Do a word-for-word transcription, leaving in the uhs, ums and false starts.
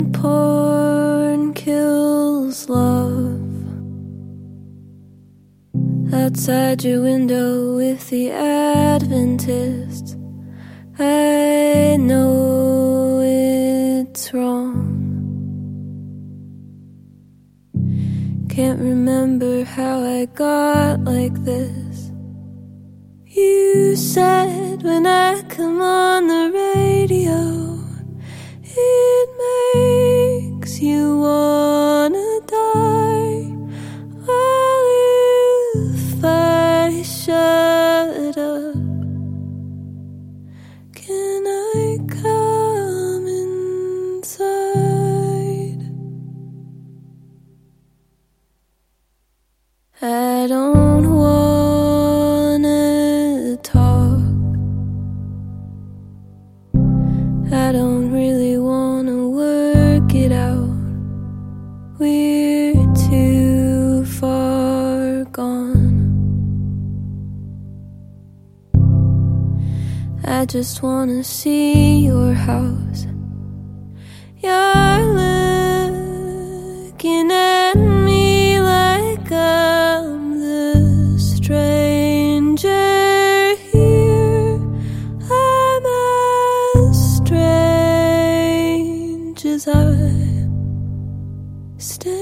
Porn kills love. Outside your window with the Adventists, I know it's wrong. Can't remember how I got like this. You said when I come on the radio, it makes you wanna die. Well, if I shut up, can I come inside? I don't wanna talk. I don't really wanna work it out. We're too far gone. I just wanna see your house. You're looking at me like I'm the stranger here. I'm as strange as I stay.